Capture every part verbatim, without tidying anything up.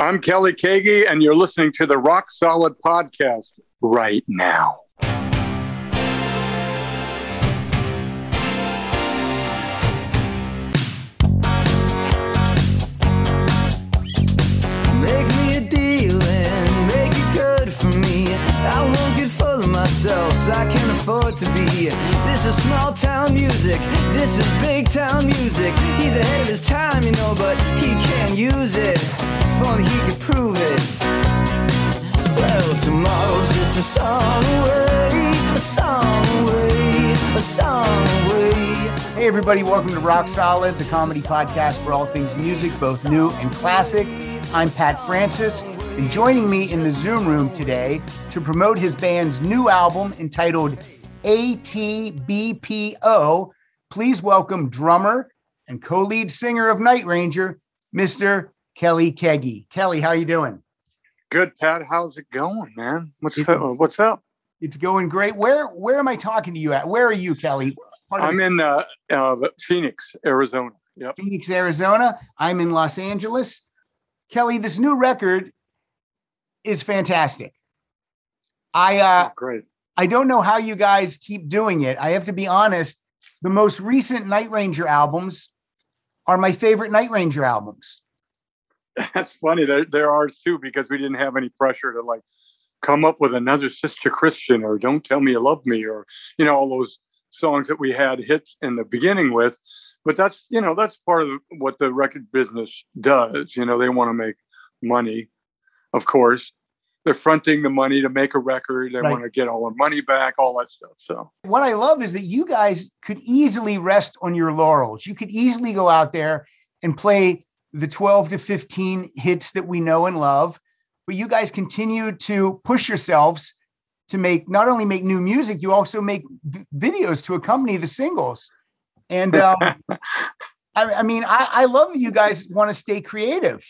I'm Kelly Keagy, and you're listening to the Rock Solid Podcast right now. Make me a deal and make it good for me. I won't get full of myself, I can't afford to be. This is small town music, this is big town music. He's ahead of his time, you know, but he can't use it. If only he could prove it. Well, tomorrow's just a song away, a song away, a song away. Hey everybody, welcome to Rock Solid, the comedy podcast for all things music, both new and classic. I'm Pat Francis, and joining me in the Zoom room today to promote his band's new album entitled A T B P O, please welcome drummer and co-lead singer of Night Ranger, Mister Kelly Keagy. Kelly, how are you doing? Good, Pat. How's it going, man? What's up? What's up? It's going great. Where where am I talking to you at? Where are you, Kelly? Part I'm the- in uh, uh, Phoenix, Arizona. Yep. Phoenix, Arizona. I'm in Los Angeles. Kelly, this new record is fantastic. I uh, Oh, great. I don't know how you guys keep doing it. I have to be honest. The most recent Night Ranger albums are my favorite Night Ranger albums. That's funny. They're, they're ours too, because we didn't have any pressure to like come up with another Sister Christian or Don't Tell Me You Love Me or, you know, all those songs that we had hits in the beginning with. But that's, you know, that's part of what the record business does. You know, they want to make money, of course. They're fronting the money to make a record. They Right. want to get all their money back, all that stuff. So What I love is that you guys could easily rest on your laurels. You could easily go out there and play the twelve to fifteen hits that we know and love, but you guys continue to push yourselves to make, not only make new music, you also make v- videos to accompany the singles. And um, I, I mean, I, I love that you guys want to stay creative.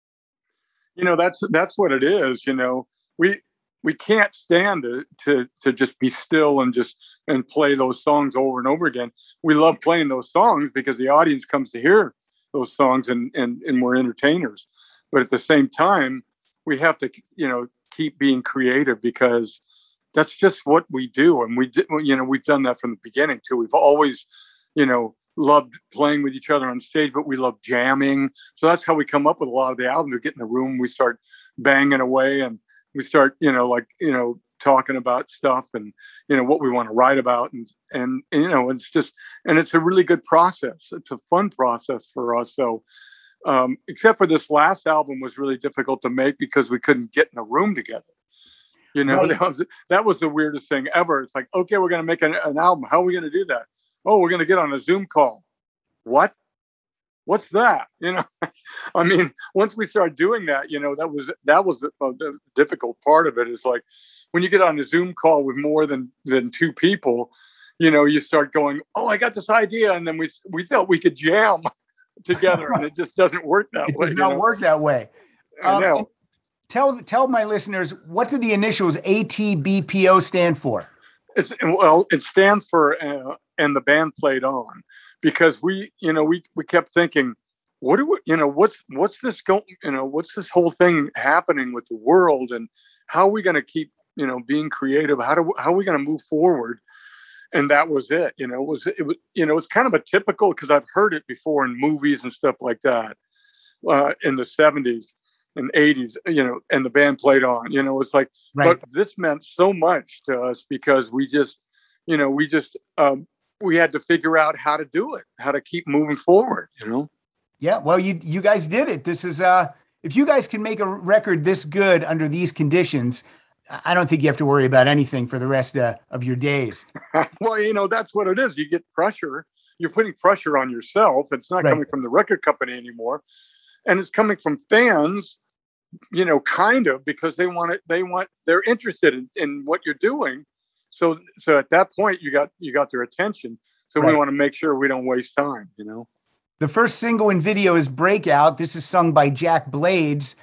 you know, that's that's what it is. You know, we we can't stand to to to just be still and just and play those songs over and over again. We love playing those songs because the audience comes to hear those songs and and and we're entertainers. But at the same time, we have to, you know, keep being creative because that's just what we do. And we did, you know, we've done that from the beginning too. We've always, you know, loved playing with each other on stage, but we love jamming. So that's how we come up with a lot of the albums. We get in a room, we start banging away, and we start, you know, like, you know, talking about stuff and, you know, what we want to write about. And, and, and, you know, it's just, and it's a really good process. It's a fun process for us. So, um, except for this last album was really difficult to make because we couldn't get in a room together. You know, Right. that was, that was the weirdest thing ever. It's like, okay, we're going to make an, an album. How are we going to do that? Oh, we're going to get on a Zoom call. What? What's that? You know, I mean, once we started doing that, you know, that was that was the, uh, the difficult part of it. Is like when you get on a Zoom call with more than than two people, you know, you start going, oh, I got this idea, and then we we thought we could jam together, and it just doesn't work that It way. does you not know? work that way. I Um, know. Tell tell my listeners, what do the initials A T B P O stand for? It's well, it stands for uh, and the band played on, because we, you know, we we kept thinking, what do we, you know, what's what's this going, you know, what's this whole thing happening with the world, and how are we going to keep, you know, being creative? How do how are we going to move forward? And that was it. You know, it was it was you know, it's kind of a typical, because I've heard it before in movies and stuff like that uh, in the seventies. And eighties, you know, and the band played on, you know, it's like, Right. but this meant so much to us because we just, you know, we just, um, we had to figure out how to do it, how to keep moving forward, you know? Yeah, well, you you guys did it. This is uh, if you guys can make a record this good under these conditions, I don't think you have to worry about anything for the rest uh, of your days. Well, you know, that's what it is. You get pressure. You're putting pressure on yourself. It's not Right. coming from the record company anymore. And it's coming from fans, you know, kind of, because they want it, they want, they're interested in, in what you're doing. So, so at that point you got, you got their attention. So Right. we want to make sure we don't waste time, you know? The first single and video is Breakout. This is sung by Jack Blades.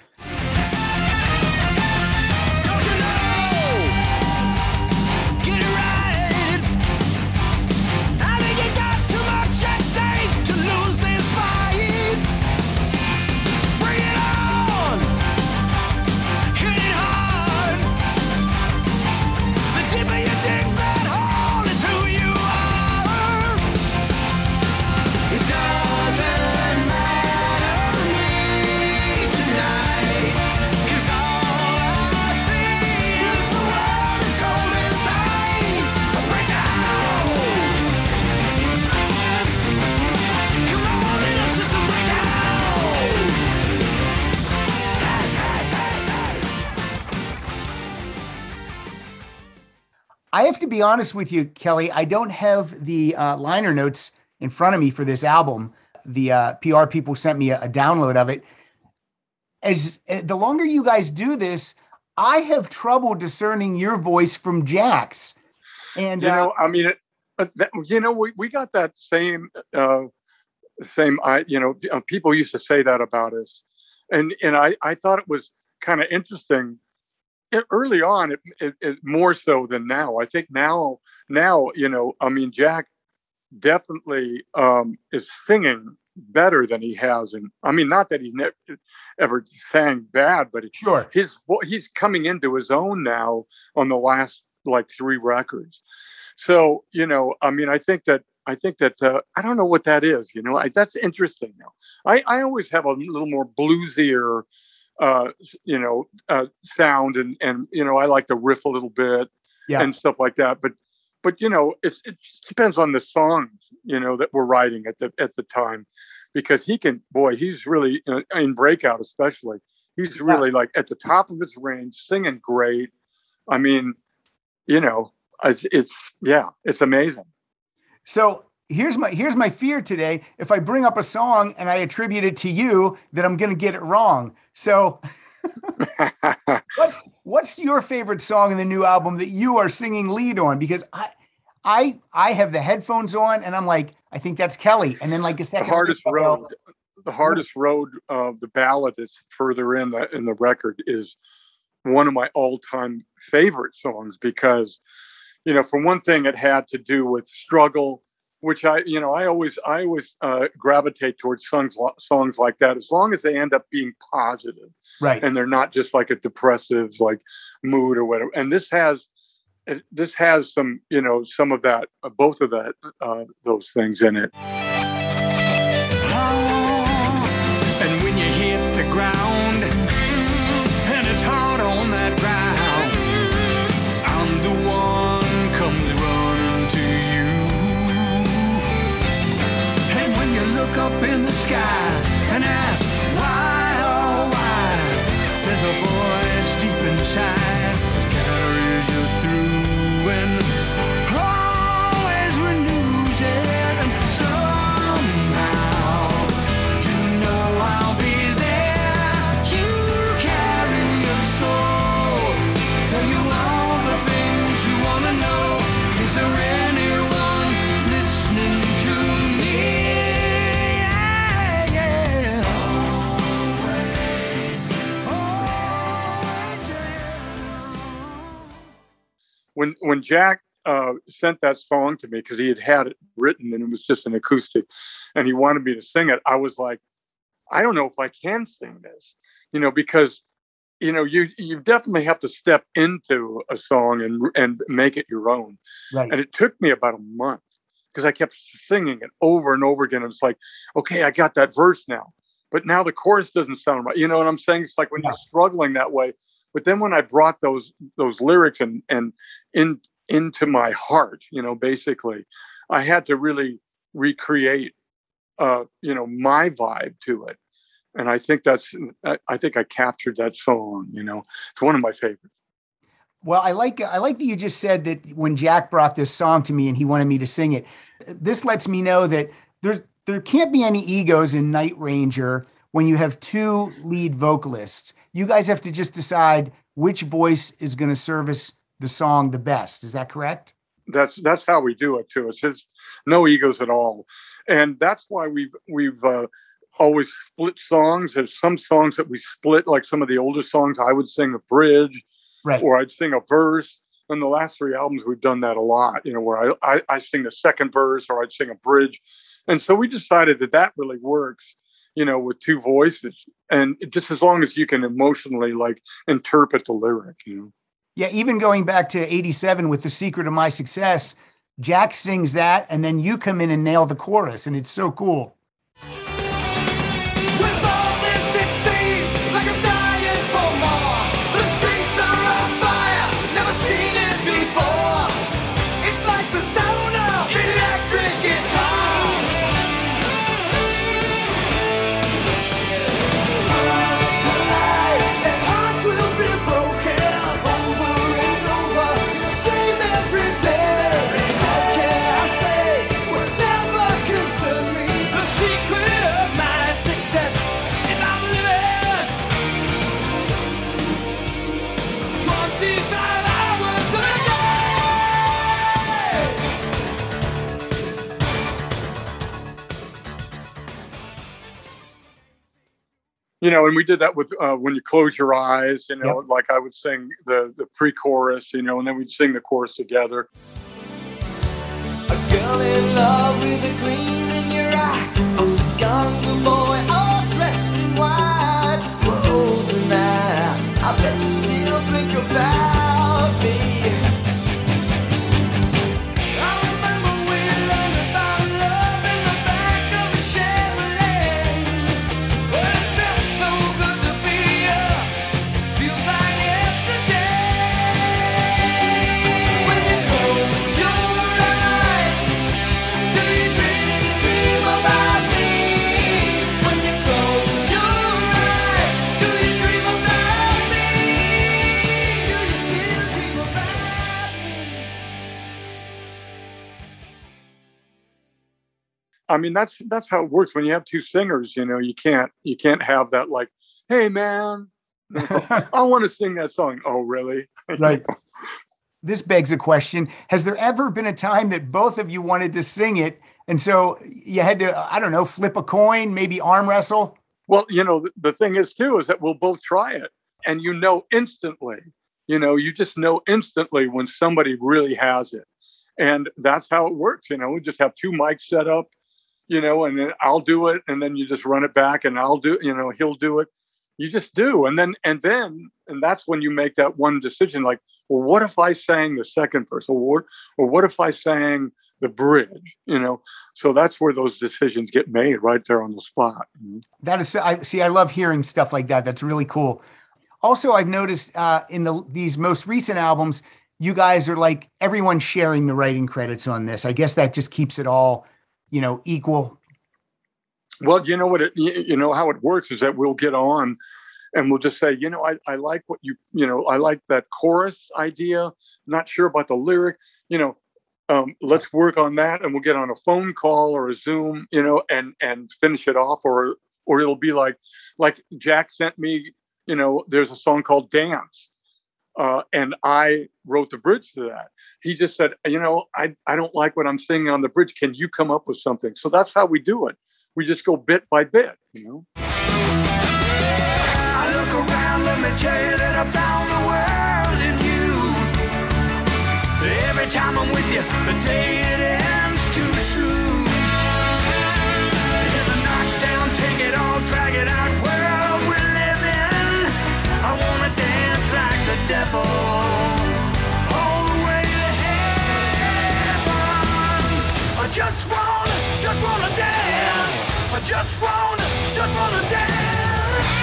Don't you know? Get it right. I think you got too much at stake to lose this fight. Bring it on. I have to be honest with you, Kelly. I don't have the uh, liner notes in front of me for this album. The uh, P R people sent me a, a download of it. As uh, the longer you guys do this, I have trouble discerning your voice from Jack's. And you uh, know, I mean, it, that, you know, we, we got that same uh, same. I you know, people used to say that about us, and and I I thought it was kind of interesting. It, early on, it, it, it more so than now. I think now, now you know, I mean, Jack definitely um, is singing better than he has, and I mean, not that he's never ever sang bad, but sure, his he's coming into his own now on the last like three records. So you know, I mean, I think that I think that uh, I don't know what that is. You know, I, that's interesting. Now, I I always have a little more bluesier. Uh, you know, uh, sound and, and, you know, I like to riff a little bit yeah. and stuff like that. But, but, you know, it's, it just depends on the songs, you know, that we're writing at the, at the time, because he can, boy, he's really uh, in Breakout, especially, he's really yeah. like at the top of his range, singing great. I mean, you know, it's, it's, yeah, it's amazing. So here's my, here's my fear today. If I bring up a song and I attribute it to you, that I'm going to get it wrong. So what's, what's your favorite song in the new album that you are singing lead on? Because I, I, I have the headphones on and I'm like, I think that's Kelly. And then like a second, the hardest road, the hardest road of the ballad that's further in the, in the record is one of my all time favorite songs, because, you know, for one thing, it had to do with struggle, which I, you know, I always, I always uh, gravitate towards songs, songs like that, as long as they end up being positive, right? And they're not just like a depressive, like mood or whatever. And this has, this has some, you know, some of that, uh, both of that, uh, those things in it. And when you hit the ground, and it's hard on that ground, I'm the one comes running to you. Look up in the sky and ask why, oh why. There's a voice deep inside that carries you through and always renews it. And somehow you know I'll be there to carry your soul, tell you all the things you want to know. Is there anyone listening to me? When when Jack uh, sent that song to me, because he had had it written and it was just an acoustic, and he wanted me to sing it, I was like, I don't know if I can sing this, you know, because, you know, you you definitely have to step into a song and and make it your own. Right. And it took me about a month because I kept singing it over and over again. It was like, okay, I got that verse now, but now the chorus doesn't sound right. You know what I'm saying? It's like when yeah. you're struggling that way. But then when I brought those those lyrics and and in into my heart, you know, basically, I had to really recreate, uh, you know, my vibe to it, and I think that's I, I think I captured that song. You know, it's one of my favorites. Well, I like I like that you just said that when Jack brought this song to me and he wanted me to sing it. This lets me know that there's there can't be any egos in Night Ranger when you have two lead vocalists. You guys have to just decide which voice is going to service the song the best. Is that correct? That's that's how we do it too. It's just no egos at all, and that's why we've we've uh, always split songs. There's some songs that we split, like some of the older songs. I would sing a bridge, right, or I'd sing a verse. And the last three albums, we've done that a lot. You know, where I I, I sing the second verse, or I'd sing a bridge, and so we decided that that really works. You know, with two voices, and just as long as you can emotionally like interpret the lyric, you know. Yeah, even going back to eighty-seven with The Secret of My Success, Jack sings that, and then you come in and nail the chorus, and it's so cool. Every twenty-five hours a You know, and we did that with uh, When You Close Your Eyes, you know, Yep. like I would sing the, the pre-chorus, you know, and then we'd sing the chorus together. A girl in love with a gleam in your eye. I'm so young, boy, all dressed in white. We're older now. I bet you still think about me. I remember we learned about love in the back of a Chevrolet. Well, it felt so good to be young. Feels like yesterday. When you close your eyes, do you dream, dream about me? When you close your eyes, do you dream about me? Do you still dream about me? I mean, that's that's how it works when you have two singers. You know, you can't you can't have that like, hey man, I want to sing that song. Oh, really? Right. This begs a question. Has there ever been a time that both of you wanted to sing it, and so you had to, I don't know, flip a coin, maybe arm wrestle? Well, you know, the, the thing is too is that we'll both try it, and you know instantly. You know, you just know instantly when somebody really has it, and that's how it works. You know, we just have two mics set up. You know, and then I'll do it, and then you just run it back, and I'll do, you know, he'll do it. You just do, and then and then and that's when you make that one decision. Like, well, what if I sang the second verse, or what, or what if I sang the bridge? You know, so that's where those decisions get made right there on the spot. That is, I see. I love hearing stuff like that. That's really cool. Also, I've noticed uh, in the these most recent albums, you guys are like everyone sharing the writing credits on this. I guess that just keeps it all, you know, equal. Well, you know what it, you you know how it works is that we'll get on and we'll just say, you know, I, I like what you, you know, I like that chorus idea. Not sure about the lyric, you know, um, let's work on that. And we'll get on a phone call or a Zoom, you know, and, and finish it off. Or, or it'll be like, like Jack sent me, you know, there's a song called Dance. Uh, and I wrote the bridge to that. He just said, you know, I, I don't like what I'm singing on the bridge. Can you come up with something? So that's how we do it. We just go bit by bit, you know. I look around, let me tell you that I found the world in you. Every time I'm with you, the day it ends too soon. Hit the knockdown, take it all, drag it out, world we live in. I wanna dance like the devil, all the way to heaven. I just wanna, just wanna dance. I just wanna, just wanna dance.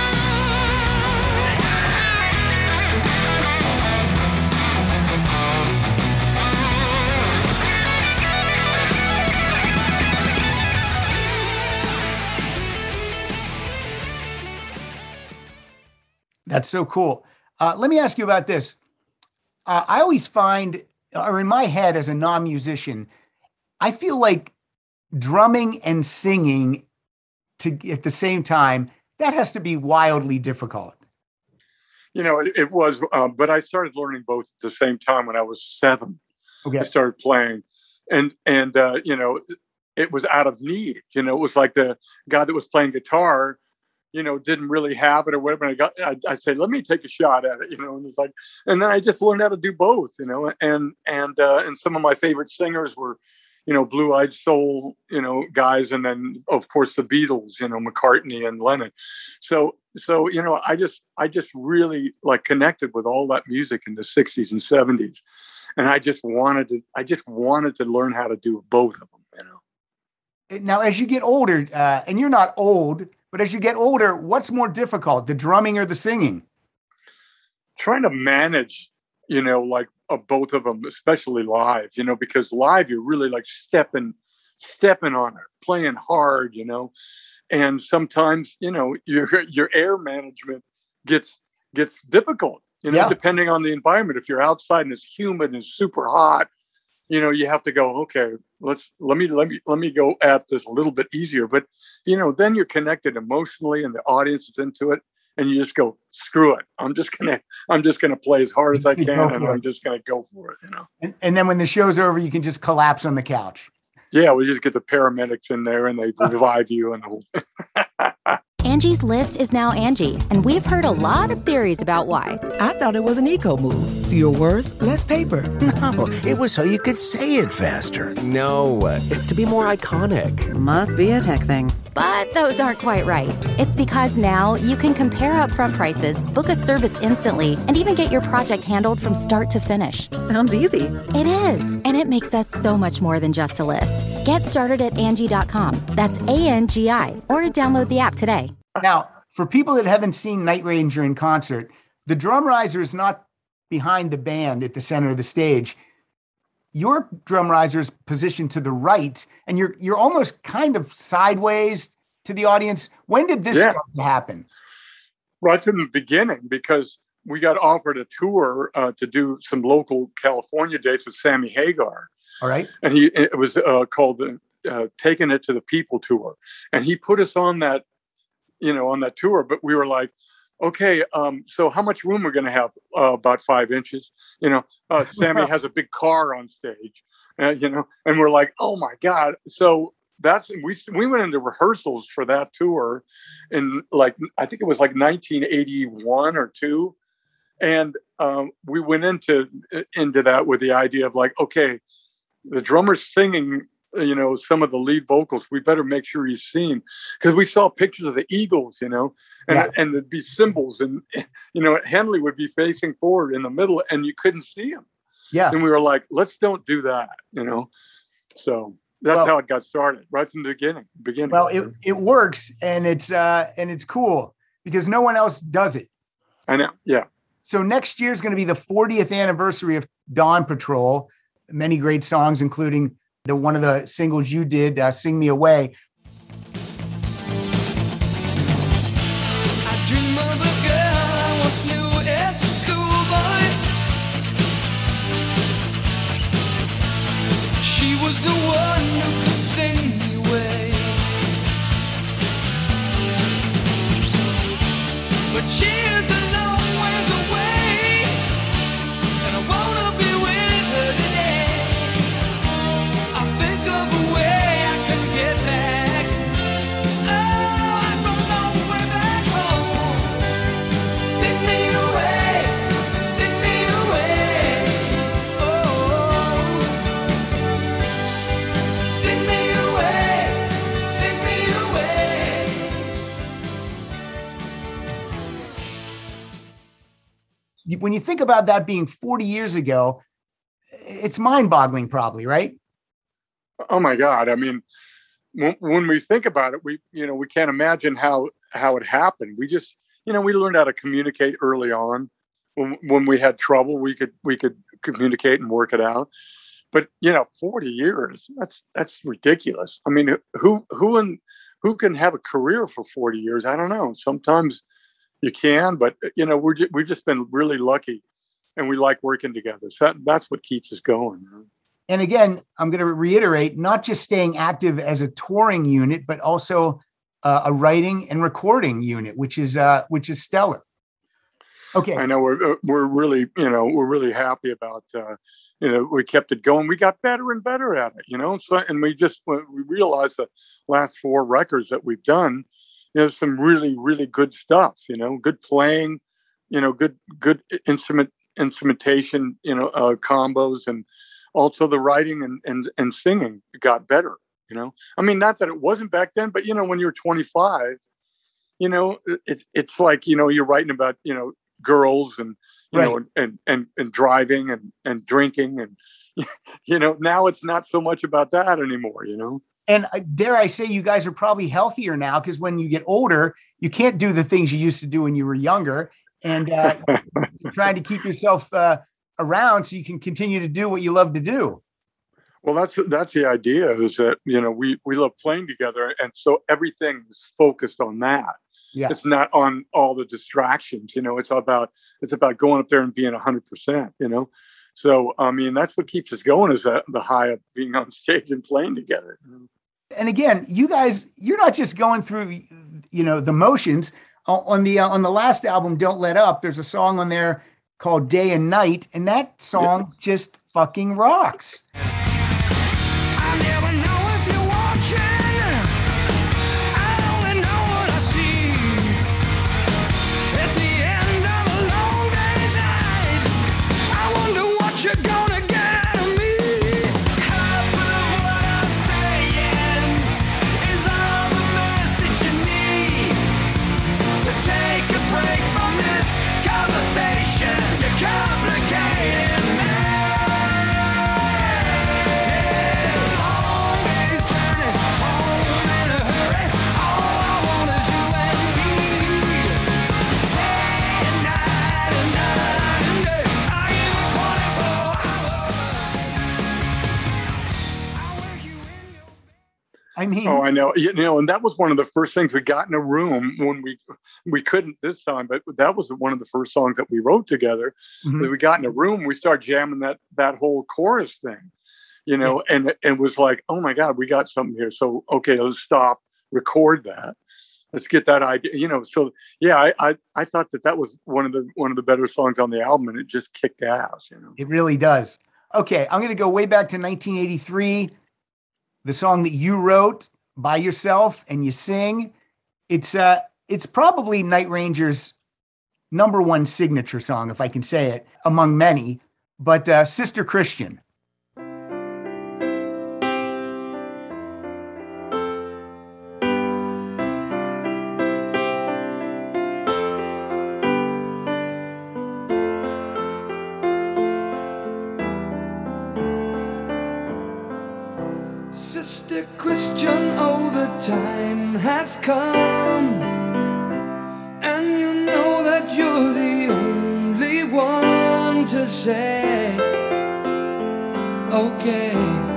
That's so cool. Uh, let me ask you about this. Uh, I always find, or in my head as a non-musician, I feel like drumming and singing to at the same time, that has to be wildly difficult. You know, it, it was, uh, but I started learning both at the same time when I was seven. Okay. I started playing, and and uh, you know, it was out of need. You know, it was like the guy that was playing guitar, you know, didn't really have it or whatever. And I got, I, I said, let me take a shot at it, you know, and it's like, and then I just learned how to do both, you know, and and uh, and some of my favorite singers were, you know, Blue Eyed Soul, you know, guys, and then of course the Beatles, you know, McCartney and Lennon. So so you know, I just I just really like connected with all that music in the sixties and seventies, and I just wanted to I just wanted to learn how to do both of them, you know. Now, as you get older, uh, and you're not old, but as you get older, what's more difficult, the drumming or the singing? Trying to manage, you know, like of both of them, especially live, you know, because live you're really like stepping, stepping on it, playing hard, you know, and sometimes, you know, your your air management gets gets difficult, you know, Yeah. depending on the environment. If you're outside and it's humid and super hot, you know, you have to go, okay, let's let me let me let me go at this a little bit easier. But you know, then you're connected emotionally, and the audience is into it, and you just go, screw it. I'm just gonna I'm just gonna play as hard as I can, and I'm just gonna go for it. You know. And, and then when the show's over, you can just collapse on the couch. Yeah, we just get the paramedics in there and they revive you and the whole thing. Angie's List is now Angie, and we've heard a lot of theories about why. I thought it was an eco move. Fewer words, less paper. No, it was so you could say it faster. No, it's to be more iconic. Must be a tech thing. But those aren't quite right. It's because now you can compare upfront prices, book a service instantly, and even get your project handled from start to finish. Sounds easy. It is, and it makes us so much more than just a list. Get started at Angie dot com. That's A N G I, or download the app today. Now, for people that haven't seen Night Ranger in concert, the drum riser is not behind the band at the center of the stage. Your drum riser is positioned to the right, and you're you're almost kind of sideways to the audience. When did this yeah. start to happen? Right from the beginning, because we got offered a tour uh, to do some local California dates with Sammy Hagar. All right. And he it was uh, called the uh, Taking It to the People tour. And he put us on that, you know, on that tour. But we were like, okay, um, so how much room we're going to have? Uh, about five inches. You know, uh, Sammy has a big car on stage, uh, you know, and we're like, oh my God. So that's, we, we went into rehearsals for that tour in like, I think it was like nineteen eighty-one or two. And um, we went into, into that with the idea of like, okay, the drummer's singing, you know, some of the lead vocals. We better make sure he's seen, because we saw pictures of the Eagles, you know, and yeah. and there'd be cymbals, and you know, Henley would be facing forward in the middle, and you couldn't see him. Yeah, and we were like, let's don't do that, you know. So that's well, how it got started, right from the beginning. Beginning. Well, it it works, and it's uh and it's cool because no one else does it. I know. Yeah. So next year is going to be the fortieth anniversary of Dawn Patrol. Many great songs, including the one of the singles you did, uh, "Sing Me Away." I dream of a girl I once knew as a schoolboy. She was the one who could sing me away, but she is a long ways away, and I wanna be with her today. When you think about that being forty years ago, it's mind-boggling probably, right? Oh my God. I mean, when, when we think about it, we, you know, we can't imagine how, how it happened. We just, you know, we learned how to communicate early on. When, when we had trouble, we could, we could communicate and work it out. But, you know, forty years, that's, that's ridiculous. I mean, who, who, and who can have a career for forty years? I don't know. Sometimes you can, but you know, we're we've just been really lucky, and we like working together. So that, that's what keeps us going. And again, I'm going to reiterate, not just staying active as a touring unit, but also uh, a writing and recording unit, which is uh, which is stellar. Okay, I know we're we're really you know we're really happy about uh, you know we kept it going. We got better and better at it, you know. So and we just we realized the last four records that we've done. There's some really, really good stuff, you know, good playing, you know, good, good instrument instrumentation, you know, uh, combos, and also the writing and, and, and singing got better, you know. I mean, not that it wasn't back then, but, you know, when you're twenty-five, you know, it's, it's like, you know, you're writing about, you know, girls and, you right. know, and, and, and driving and, and drinking. And, you know, now it's not so much about that anymore, you know. And dare I say, you guys are probably healthier now, because when you get older, you can't do the things you used to do when you were younger. And uh, you're trying to keep yourself uh, around so you can continue to do what you love to do. Well, that's that's the idea, is that, you know, we, we love playing together. And so everything is focused on that. Yeah. It's not on all the distractions, you know, it's about it's about going up there and being one hundred percent, you know. So, I mean, that's what keeps us going, is that the high of being on stage and playing together. And again, you guys, you're not just going through, you know, the motions. on the uh, on the last album, Don't Let Up, there's a song on there called Day and Night, and that song yeah. just fucking rocks. I never know if you're watching. I only know what I see. At the end of a long day's night, I wonder what you're gonna get out of me. Half of what I'm saying is all the message you need. So take a break from this conversation. You're complicated, man. I mean, oh, I know, you know, and that was one of the first things we got in a room when we we couldn't this time, but that was one of the first songs that we wrote together. Mm-hmm. That we got in a room, we started jamming that that whole chorus thing, you know, yeah. and and it was like, oh my God, we got something here. So okay, let's stop, record that, let's get that idea, you know. So yeah, I I, I thought that that was one of the one of the better songs on the album, and it just kicked ass, you know. It really does. Okay, I'm going to go way back to nineteen eighty-three. The song that you wrote by yourself and you sing, it's uh, it's probably Night Ranger's number one signature song, if I can say it, among many, but uh, Sister Christian. Sister Christian, oh, the time has come, and you know that you're the only one to say, okay,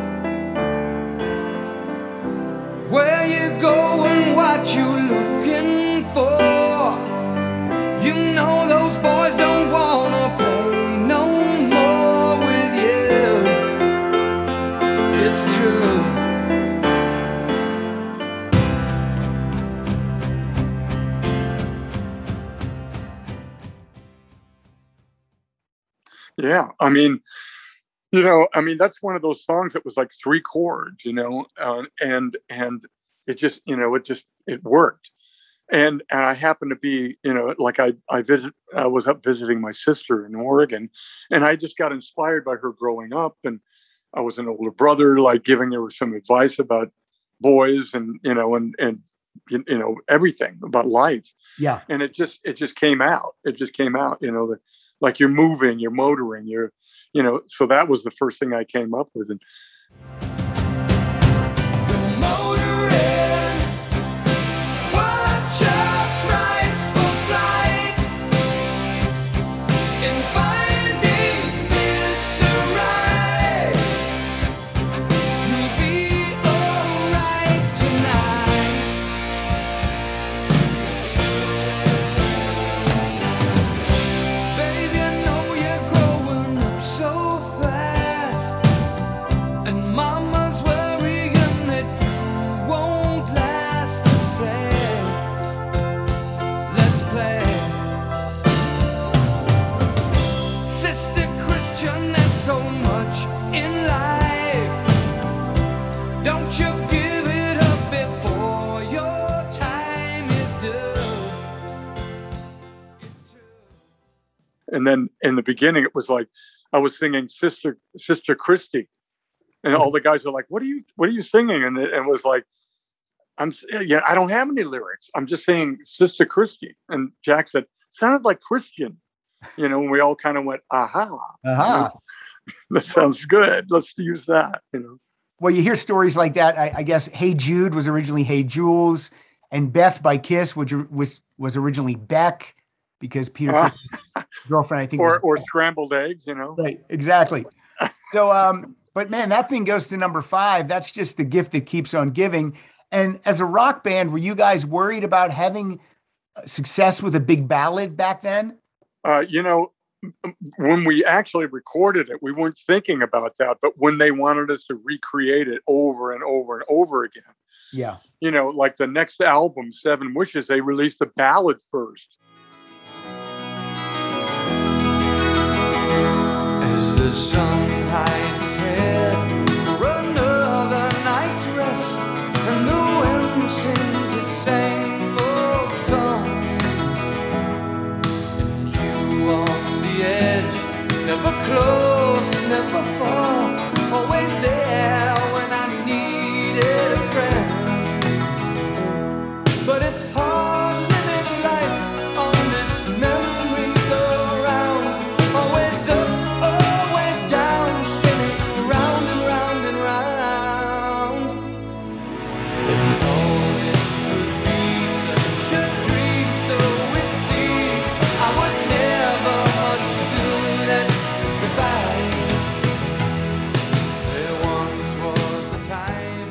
where you going, what you looking for, you know those boys don't wanna play no more with you, it's true. Yeah, I mean, you know, I mean, that's one of those songs that was like three chords, you know, uh, and and it just, you know, it just it worked. And and I happened to be, you know, like I I visit I was up visiting my sister in Oregon, and I just got inspired by her growing up, and I was an older brother, like giving her some advice about boys and you know and and you know everything about life. Yeah, and it just it just came out. It just came out, you know, that. Like you're moving, you're motoring, you're, you know, so that was the first thing I came up with. And And then in the beginning, it was like I was singing Sister Sister Christy, and all the guys were like, "What are you What are you singing?" And it, and it was like, "I'm yeah, I don't have any lyrics. I'm just saying Sister Christy." And Jack said, "Sounded like Christian," you know. And we all kind of went, "Aha, aha, that sounds good. Let's use that." You know. Well, you hear stories like that. I, I guess "Hey Jude" was originally "Hey Jules," and "Beth" by Kiss, which was was originally Beck. Because Peter uh, girlfriend, I think, or was, or scrambled eggs, you know, right? Exactly. So, um, but man, that thing goes to number five. That's just the gift that keeps on giving. And as a rock band, were you guys worried about having success with a big ballad back then? Uh, you know, when we actually recorded it, we weren't thinking about that. But when they wanted us to recreate it over and over and over again, yeah, you know, like the next album, Seven Wishes, they released the ballad first. As the sun hides its head for another night's rest, and the wind sings its same old song, and you on the edge, never close, never far, always there when I needed a friend. But it's hard living life on this merry-go-round, always up, always down, spinning round and round and round. And all this could be such a dream, so it seems I was never much good at goodbye. There once was a time.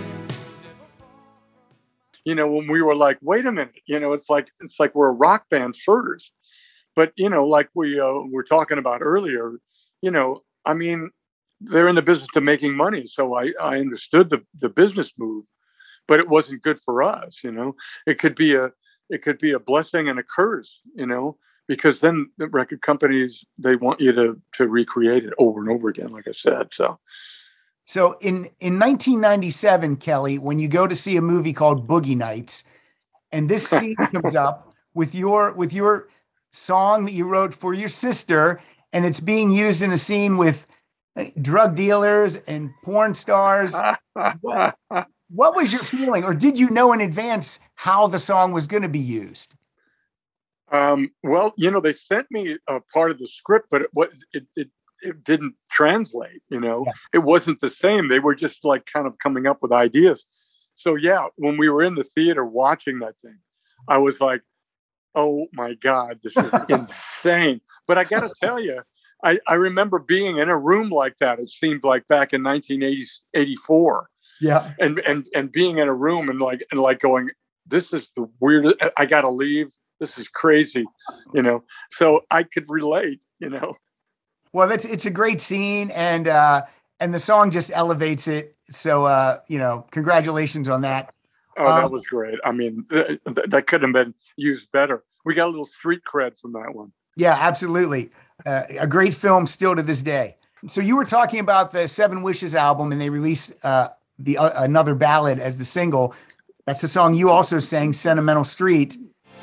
You know, when we were like, wait a minute, you know, it's like it's like we're a rock band first. But, you know, like we uh, were talking about earlier, you know, I mean, they're in the business of making money. So I, I understood the, the business move, but it wasn't good for us. You know, it could be a it could be a blessing and a curse, you know, because then the record companies, they want you to to recreate it over and over again, like I said. So. So in, in nineteen ninety-seven, Kelly, when you go to see a movie called Boogie Nights, and this scene comes up with your with your song that you wrote for your sister, and it's being used in a scene with drug dealers and porn stars. what, what was your feeling, or did you know in advance how the song was going to be used? Um, well, you know, they sent me a part of the script, but it was it, it it didn't translate, you know, yeah. It wasn't the same. They were just like kind of coming up with ideas. So yeah, when we were in the theater watching that thing, I was like, oh my God, this is insane. But I got to tell you, I, I remember being in a room like that. It seemed like back in nineteen eighty-four. Yeah. And, and, and being in a room and like, and like going, this is the weirdest, I got to leave. This is crazy, you know? So I could relate, you know? Well, that's it's a great scene, and uh, and the song just elevates it. So, uh, you know, congratulations on that. Oh, um, that was great. I mean, th- th- that could have been used better. We got a little street cred from that one. Yeah, absolutely. Uh, a great film still to this day. So you were talking about the Seven Wishes album, and they released uh, the uh, Another Ballad as the single. That's the song you also sang, Sentimental Street.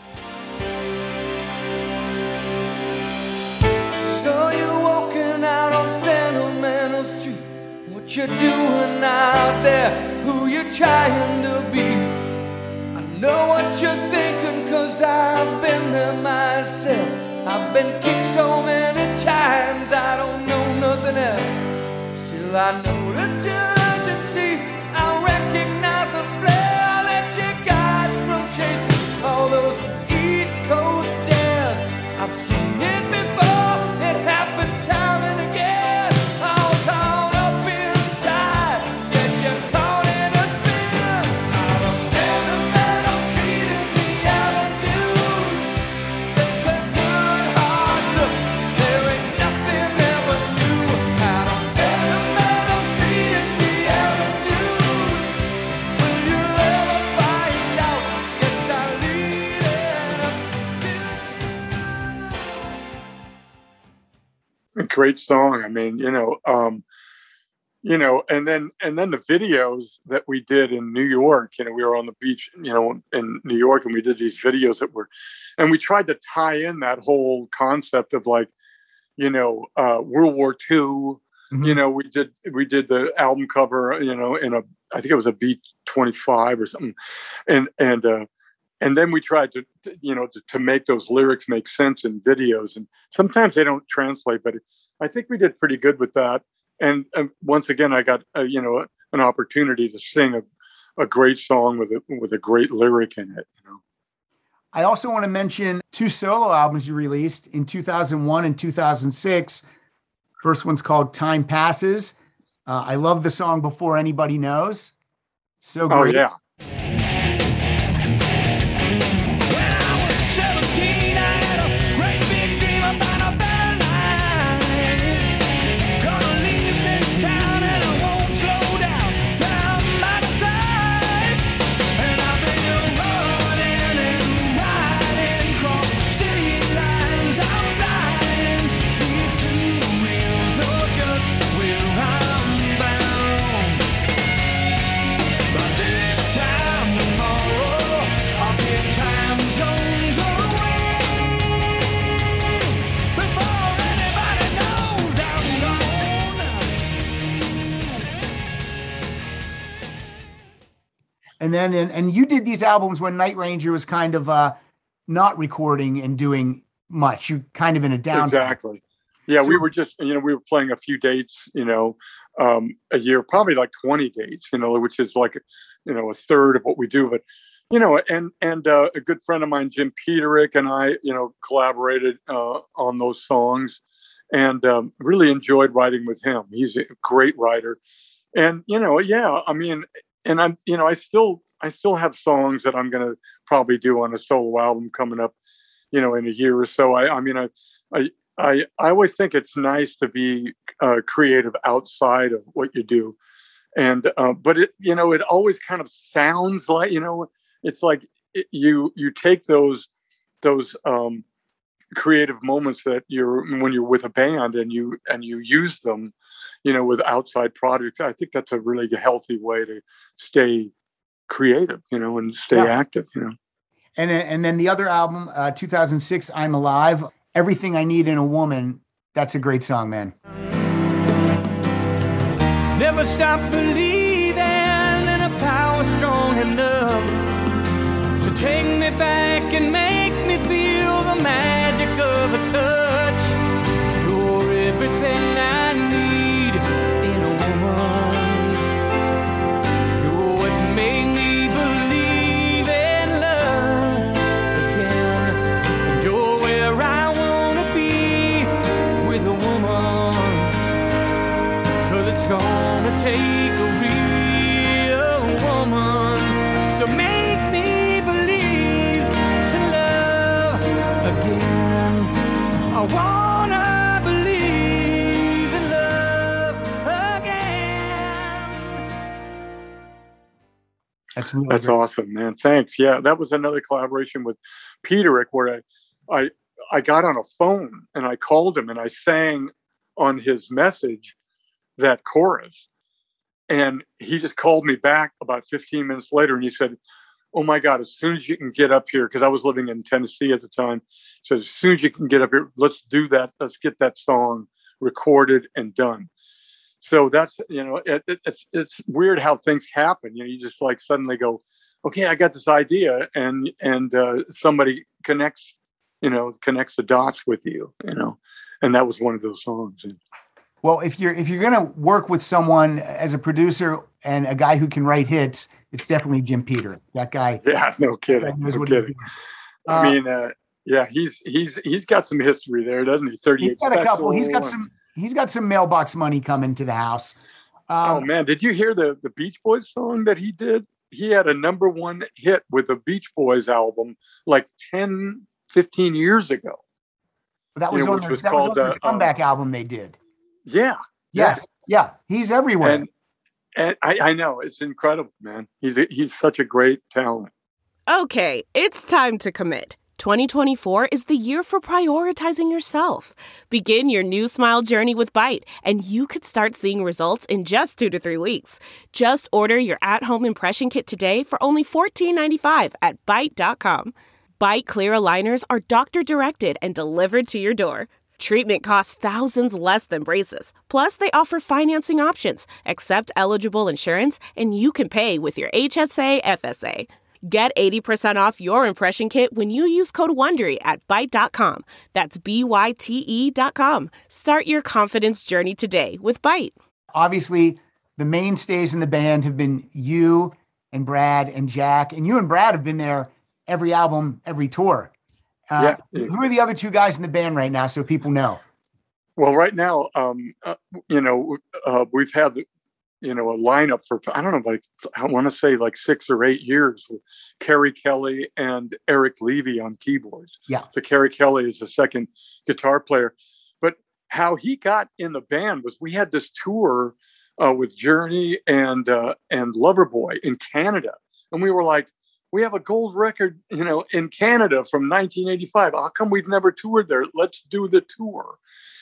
What you're doing out there, who you're trying to be. I know what you're thinking, cause I've been there myself. I've been kicked so many times, I don't know nothing else. Still I noticed your urgency, I recognize the flare that you got from chasing all those East Coast stairs. I've seen it before, it happens time and again. Great song. I mean, you know, um, you know, and then and then the videos that we did in New York. You know, we were on the beach, you know, in New York, and we did these videos that were, and we tried to tie in that whole concept of like, you know, uh, World War Two. Mm-hmm. You know, we did we did the album cover, you know, in a I think it was a B twenty-five or something, and and. uh And then we tried to, to you know, to, to make those lyrics make sense in videos. And sometimes they don't translate, but I think we did pretty good with that. And, and once again, I got, uh, you know, an opportunity to sing a, a great song with a, with a great lyric in it, you know. I also want to mention two solo albums you released in two thousand one and two thousand six. First one's called Time Passes. Uh, I love the song Before Anybody Knows. So great. Oh, yeah. When I was seventeen, I had a great big dream about a better life. And then, and, and you did these albums when Night Ranger was kind of uh, not recording and doing much. You kind of in a downtime. Exactly. Yeah, So- we were just, you know, we were playing a few dates, you know, um, a year, probably like twenty dates, you know, which is like, you know, a third of what we do. But, you know, and and uh, a good friend of mine, Jim Peterick, and I, you know, collaborated uh, on those songs, and um, really enjoyed writing with him. He's a great writer, and you know, yeah, I mean, and I'm, you know, I still, I still have songs that I'm going to probably do on a solo album coming up, you know, in a year or so. I, I mean, I, I. I, I always think it's nice to be uh, creative outside of what you do. And, uh, but it, you know, it always kind of sounds like, you know, it's like it, you, you take those, those um, creative moments that you're, when you're with a band and you, and you use them, you know, with outside projects. I think that's a really healthy way to stay creative, you know, and stay Yeah. active, you know. And, and then the other album, uh, two thousand six, I'm Alive. Everything I Need in a Woman. That's a great song, man. Never stop believing in a power strong enough to take me back and make me feel the magic of a touch. You're everything I need in a woman. You're what made me believe in love again. And you're where I gonna take a real woman to make me believe in love again. I wanna believe in love again. That's really That's great. awesome, man. Thanks. Yeah, that was another collaboration with Peterick where I, I, I got on a phone and I called him and I sang on his message that chorus, and he just called me back about fifteen minutes later and he said, oh my God, as soon as you can get up here, because I was living in Tennessee at the time, so as soon as you can get up here, let's do that, let's get that song recorded and done. So that's, you know, it, it, it's it's weird how things happen. You know, you just like suddenly go, okay, I got this idea, and and uh, somebody connects, you know, connects the dots with you, you know, and that was one of those songs. And, Well, if you're if you're gonna work with someone as a producer and a guy who can write hits, it's definitely Jim Peterick. That guy. yeah, no kidding, that knows no what he's kidding. doing. I Uh, mean, uh, yeah, he's he's he's got some history there, doesn't he? thirty-eight he's got a couple. He's got Special. some. He's got some mailbox money coming to the house. Um, Oh man, did you hear the the Beach Boys song that he did? He had a number one hit with the Beach Boys album like ten, fifteen years ago. that you was know, on which the, was that was called, on the uh, comeback album they did. Yeah. Yes, yeah, he's everywhere. And and I, I know, it's incredible, man. He's a, he's such a great talent. Okay, it's time to commit. twenty twenty-four is the year for prioritizing yourself. Begin your new smile journey with Byte, and you could start seeing results in just two to three weeks. Just order your at-home impression kit today for only fourteen ninety-five at byte dot com. Byte clear aligners are doctor-directed and delivered to your door. Treatment costs thousands less than braces. Plus, they offer financing options, accept eligible insurance, and you can pay with your H S A F S A. Get eighty percent off your impression kit when you use code WONDERY at byte dot com. That's B Y T E dot com. Start your confidence journey today with Byte. Obviously, the mainstays in the band have been you and Brad and Jack, and you and Brad have been there every album, every tour. Uh, Yeah. Who are the other two guys in the band right now, so people know? Well, right now, um, uh, you know, uh, we've had, you know, a lineup for, I don't know, like, I want to say like six or eight years with Kerry Kelly and Eric Levy on keyboards. Yeah. So Kerry Kelly is the second guitar player. But how he got in the band was we had this tour uh, with Journey and uh, and Loverboy in Canada. And we were like, we have a gold record, you know, in Canada from nineteen eighty-five. How come we've never toured there? Let's do the tour.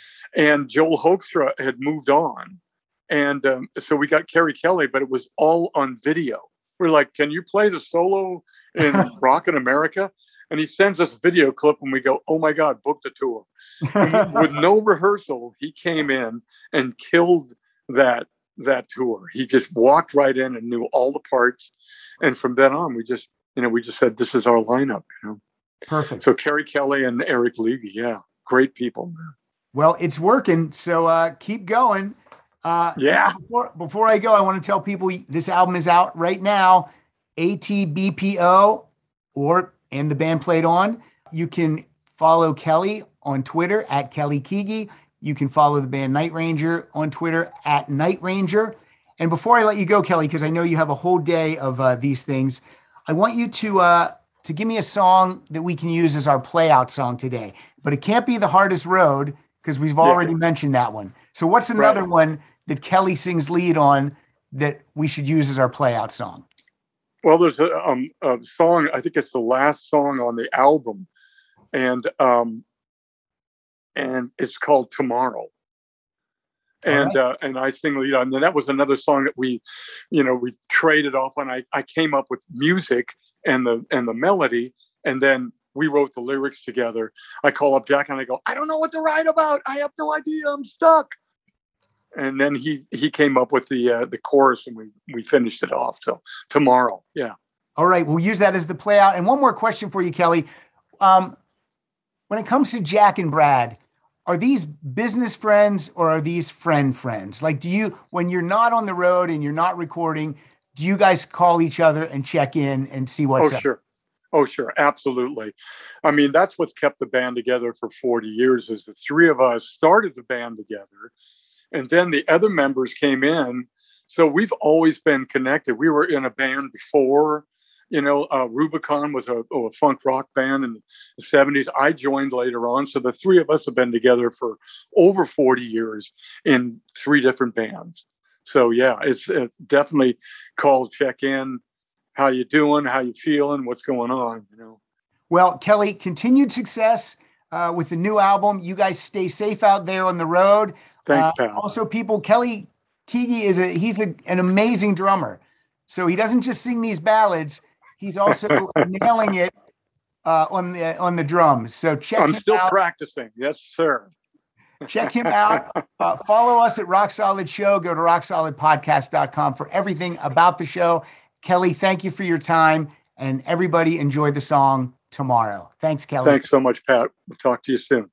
And Joel Hoekstra had moved on. And um, so we got Kerry Kelly, but it was all on video. We're like, can you play the solo in Rockin' America? And he sends us a video clip and we go, oh my God, book the tour. And with no rehearsal, he came in and killed that that tour. He just walked right in and knew all the parts. And from then on, we just, you know, we just said, this is our lineup, you know. Perfect. So Kerry Kelly and Eric Levy, yeah, great people. Well, it's working. So uh, keep going. Uh, yeah. Before, before I go, I want to tell people this album is out right now. A T B P O or and the band Played On. You can follow Kelly on Twitter at Kelly Keagy. You can follow the band Night Ranger on Twitter at Night Ranger. And before I let you go, Kelly, because I know you have a whole day of uh, these things, I want you to uh, to give me a song that we can use as our play out song today. But it can't be The Hardest Road because we've already yeah. mentioned that one. So what's another right. one that Kelly sings lead on that we should use as our play out song? Well, there's a, um, a song, I think it's the last song on the album. And um, and it's called Tomorrow. And right. uh, and I sing lead on. And that was another song that we, you know, we traded off on. I, I came up with music and the and the melody, and then we wrote the lyrics together. I call up Jack and I go, I don't know what to write about. I have no idea. I'm stuck. And then he he came up with the uh, the chorus, and we we finished it off. So Tomorrow, yeah. All right, we'll use that as the play out. And one more question for you, Kelly. Um, when it comes to Jack and Brad, are these business friends or are these friend friends? Like, do you, when you're not on the road and you're not recording, do you guys call each other and check in and see what's oh, up? Sure. Oh, sure. Absolutely. I mean, that's what's kept the band together for forty years is the three of us started the band together. And then the other members came in. So we've always been connected. We were in a band before. You know, uh, Rubicon was a, a funk rock band in the seventies. I joined later on. So the three of us have been together for over forty years in three different bands. So, yeah, it's, it's definitely called check in. How you doing? How you feeling? What's going on? You know. Well, Kelly, continued success uh, with the new album. You guys stay safe out there on the road. Thanks, uh, pal. Also, people, Kelly Keagy is a he's a, an amazing drummer. So he doesn't just sing these ballads. He's also nailing it uh, on the on the drums. So check. I'm him still out. practicing. Yes, sir. Check him out. Uh, follow us at Rock Solid Show. Go to rock solid podcast dot com for everything about the show. Kelly, thank you for your time, and everybody enjoy the song Tomorrow. Thanks, Kelly. Thanks so much, Pat. We'll talk to you soon.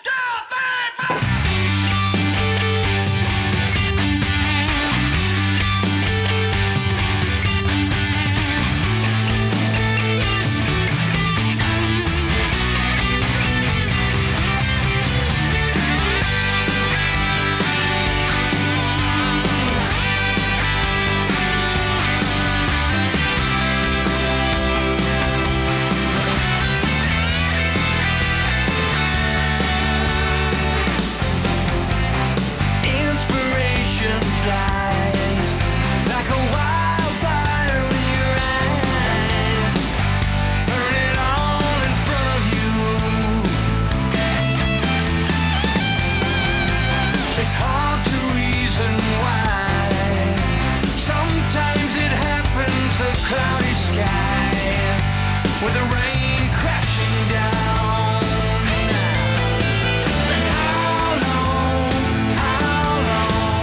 Cloudy sky with the rain crashing down. And how long, how long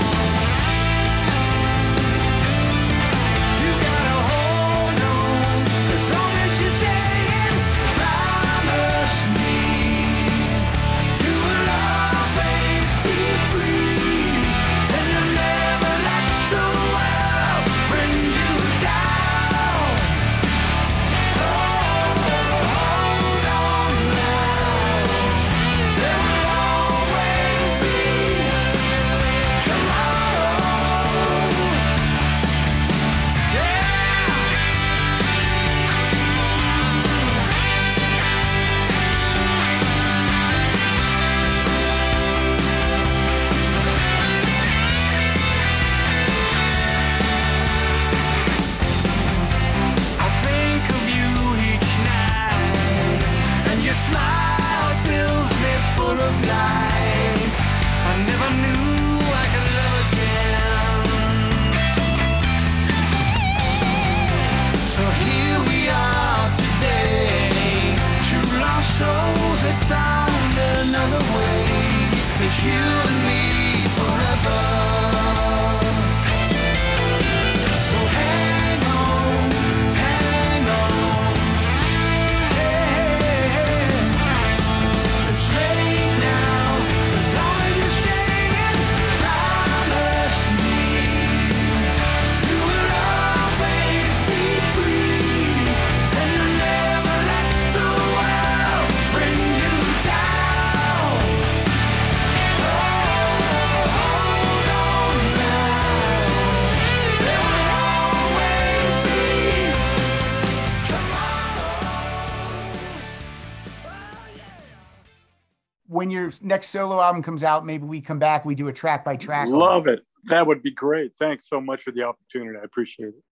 you gotta hold on as long as you stay and promise me you will always be free and you'll never let the world bring you down. Smile fills me full of light. I never knew I could love again. So here we are today, two lost souls that found another way. It's you and me forever. when your next solo album comes out, maybe we come back, we do a track by track. Love it. That would be great. Thanks so much for the opportunity. I appreciate it.